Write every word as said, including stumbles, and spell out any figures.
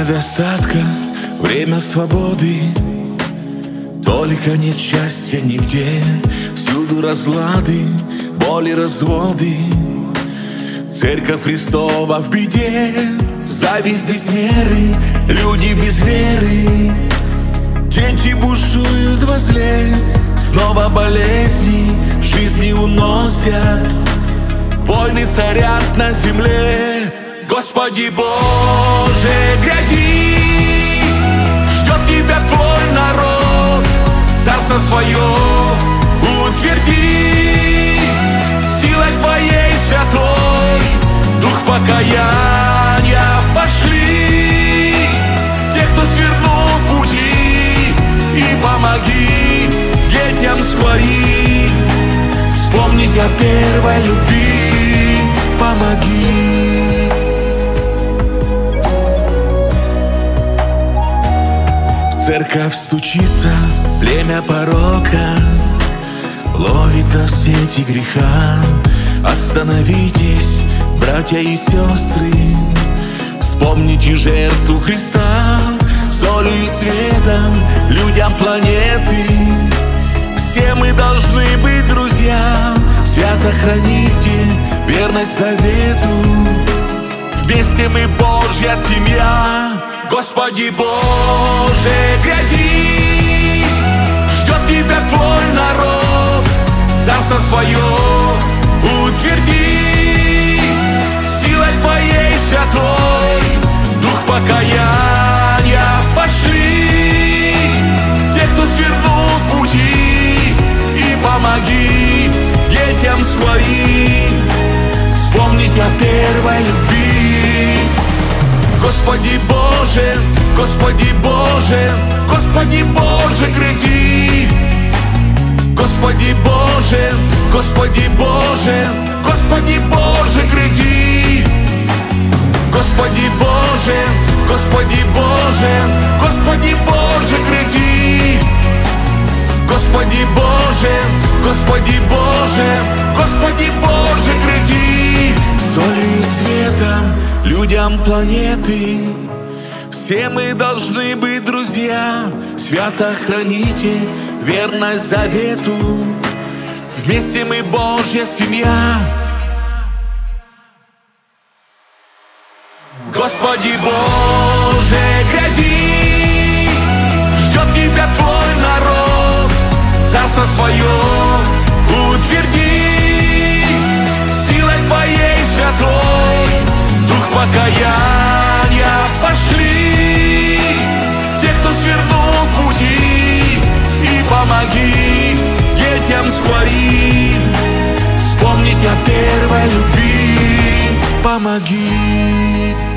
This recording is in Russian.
Время достатка, время свободы. Только нет счастья нигде, всюду разлады, боли, разводы. Церковь Христова в беде, зависть без меры, люди без веры. Дети бушуют во зле, снова болезни жизни уносят. Войны царят на земле. Господи Боже, гряди, ждет Тебя Твой народ. Царство свое утверди силой Твоей святой. Дух покаяния пошли тех, кто свернул с пути, и помоги детям своим вспомнить о первой любви. Помоги. Церковь стучится, племя порока ловит на сети греха. Остановитесь, братья и сестры, вспомните жертву Христа. Солью и светом людям планеты все мы должны быть друзья. Свято храните верность завету, вместе мы Божья семья. Господи Боже, гряди, ждет Тебя Твой народ. Царство свое утверди силой Твоей святой. Дух покаяния пошли те, кто свернул с пути, и помоги детям своим вспомнить о первой любви. Господи Боже, Господи Боже, Господи Боже, гряди. Господи Боже, Господи Боже, Господи Боже, гряди. Господи Боже, Господи Боже, Господи Боже, гряди. Господи Боже, Господи Боже, Господи Боже, гряди. Солью и светом людям планеты все мы должны быть друзья. Свято храните верность завету, вместе мы Божья семья. Господи Боже, гряди, ждет Тебя Твой народ. Царство свое утверди силой Твоей святой. Дух покаяния пошли те, кто свернул с пути, и помоги детям своим вспомнить о первой любви. Помоги.